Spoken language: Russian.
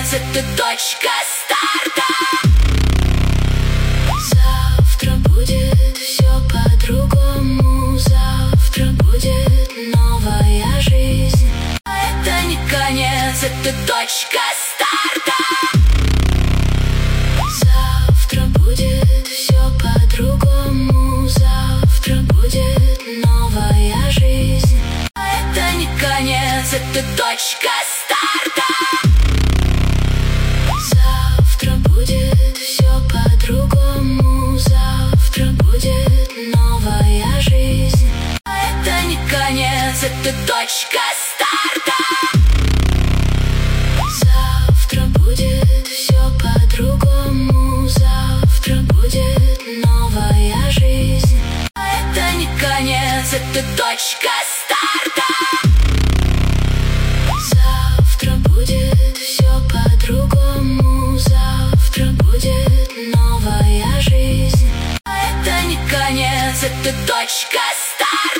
конец, это точка старта. Завтра будет все по-другому, завтра будет новая жизнь. А это не конец, это точка старта. Завтра будет все по-другому, завтра будет новая жизнь. А это не конец, это точка старта. Завтра будет все по-другому, завтра будет новая жизнь. А это не конец, это точка старта. Завтра будет все по-другому, завтра будет новая жизнь. А это не конец, это точка старта. Завтра будет все по-другому, завтра будет новая жизнь. А это не конец, это точка старта.